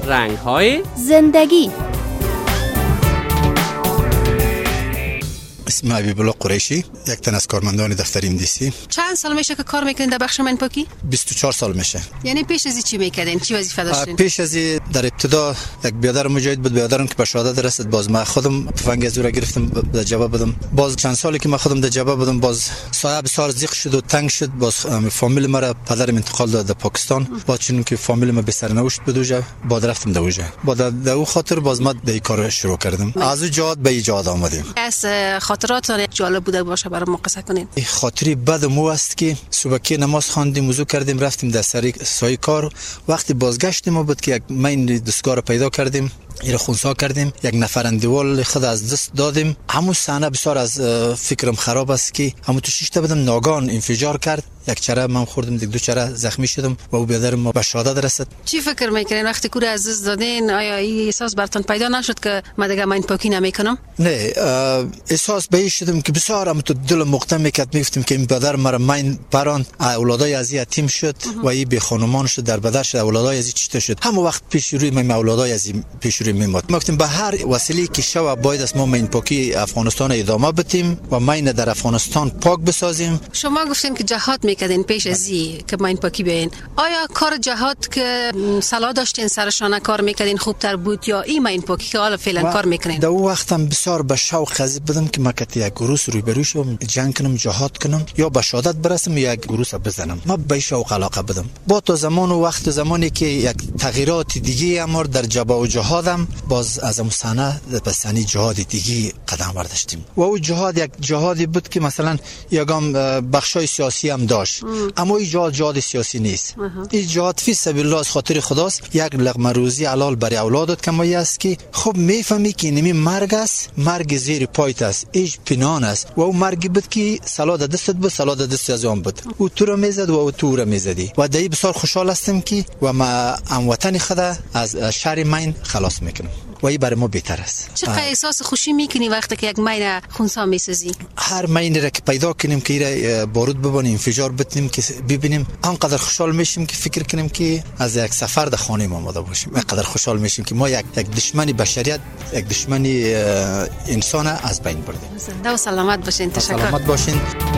رنگ‌های زندگی. اسم حبیب الله قریشی، یک تن از کارمندان دفتر MDC. چند سال میشه که کار میکنین در بخش منپاکی؟ 24 سال میشه. یعنی پیش از این چی میکردین؟ چی وظیفه داشتین؟ پیش از این در ابتدا یک برادر مجاهد بود، برادرم که به شهادت رسید. باز من خودم تفنگ از او را گرفتم در جبهه بودم. باز چند سالی که من خودم در جبهه بودم، باز سایه بسیار ضیق شد و تنگ شد. باز فامیل مرا پدرم انتقال داد در پاکستان. باز چون که فامیل ما به سرنوشت بود اوجا، بعد رفتم در اوجا. بعد در او خاطر باز ما در کار شروع کردم. از او جهاد به ایجاد آمدیم. از خاطرات جالب بوده باشه برام قصه کنین. خاطری بد مو است که صبحی نماز خواندیم، وضو کردیم، رفتیم در سای کار. وقتی بازگشتیم ما بود که یک مین دستگاه پیدا کردیم، این خونسا کردیم، یک نفر اندوال خود از دست دادیم. همون صحنه بسیار از فکرم خراب است که همون تو شش تا بدم ناگان انفجار کرد. یک چره من خوردم، دیگه دو چره زخمی شدم و او برادرم ما به شهادت رسید. چی فکر میکنین وقتی کور از دست دادین؟ آیا این احساس براتون پیدا نشد که من دیگه من پاکی نمیکنم؟ نه، احساس به این شدم که بسیار هم تو دل مقتم میکرد. میگفتم که این برادر مرا من پران اولادای از یتیم شد و این به خانمان شد، در بدر شد، اولادای از چیته شد. همون وقت پیش روی من اولادای از پیش روی میمد. گفتم به هر وسیله که شو باید است ما من پاکی افغانستان ادامه بدیم و من در افغانستان پاک بسازیم. شما گفتین که جهاد میکردین پیش از این که من پاکی بیاین. آیا کار جهاد که صلاح داشتین سرشانه کار میکردین خوبتر بود یا این من پاکی که حالا فعلا کار میکنین؟ در وقتم بسیار به شوق خزید بودم که ما کتی یک گروس روی بروی شم جنگ کنم، جهاد کنم یا به شهادت برسم یا یک گروس بزنم. ما به شوق علاقه بدم. با تو زمان و وقت زمانی که یک تغییرات دیگه امر در جبهه و جهادم، باز از اون صحنه به صحنه جهاد دیگه قدم برداشتیم. و او جهاد یک جهادی بود که مثلا یگام بخشای سیاسی هم داشت، اما این جهاد سیاسی نیست. این جهاد فی سبیل الله از خاطر خداست. یک لقمه روزی حلال برای اولادت کمایی است که خب میفهمی که نمی مرگ است، مرگ زیر پایت است، ایش پنهان است. و او مرگی بود که سلاد دستت بود، سلاد دست از آن بود. او تو را میزد و او تو را میزدی. و دایی بسیار خوشحال هستم که و ما هموطن خدا از شر مین خلاص میکنم. و این برای ما بهتر است. چقدر احساس خوشی میکنی وقتی که یک مین خونسا میسازی؟ هر مین را که پیدا کنیم که ایره بارود ببانیم، انفجار بتنیم که ببینیم، انقدر خوشحال میشیم که فکر کنیم که از یک سفر در خانه ما آمده باشیم. انقدر خوشحال میشیم که ما یک دشمنی بشریت، یک دشمنی انسان از بین بردیم. زنده و سلامت باشین. تشکر. سلامت باشین.